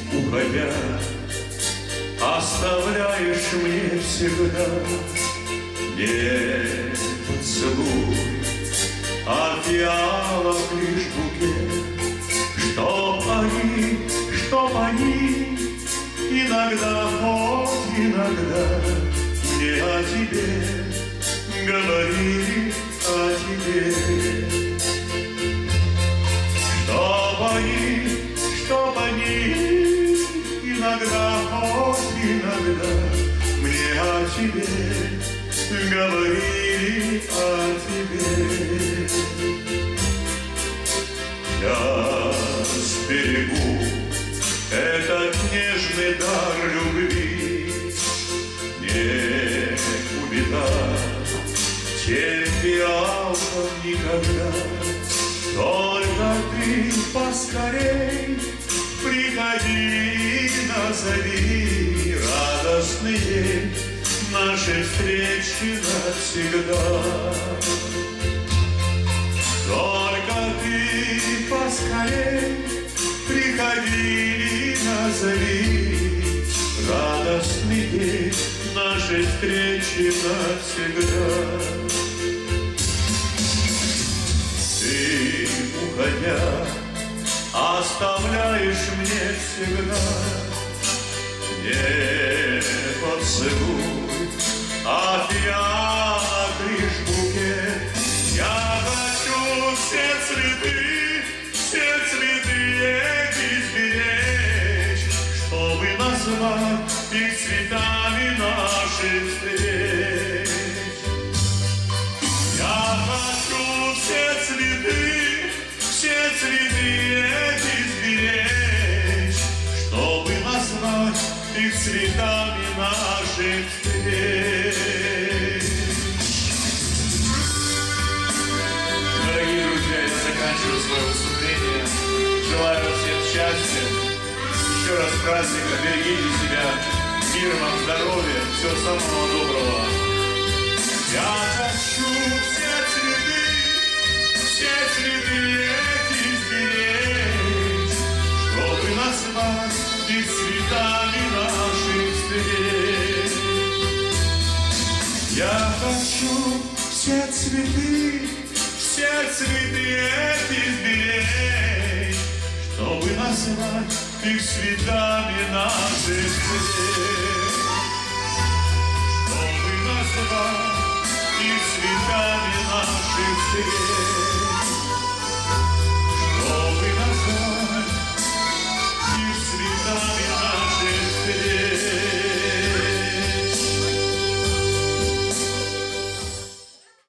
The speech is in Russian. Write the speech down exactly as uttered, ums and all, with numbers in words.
уходя, оставляешь мне всегда не поцелуй, а фиалок лишь букет, чтоб они, чтоб они иногда, хоть иногда мне о тебе говорили, о тебе. Чтоб они, чтоб они иногда, хоть иногда мне о тебе говорили, о тебе. Я сберегу этот нежный дар любви, не увидать тем фиалком никогда. Только ты поскорей приходи, назови радостные наши встречи навсегда. Только ты поскорей приходи, назови радостные наши встречи навсегда. Ты, уходя, оставляешь мне всегда не поцелуй, а фиалок лишь букет. Я хочу все цветы, все цветы эти сберечь, чтобы назвать их цветами наших встреч. Я хочу все цветы, все цветы эти сберечь, чтобы назвать их цветами наших встреч. Дорогие друзья, я заканчиваю свое выступление. Желаю всем счастья. Еще раз праздника, берегите себя. Мира вам, здоровья, всего самого доброго. Я хочу все цветы, все цветы эти сберечь, чтобы назвать их цветами наших встреч. Я хочу все цветы, все цветы эти сберечь, чтобы назвать их цветами наших встреч. Чтобы назвать их цветами наших встреч.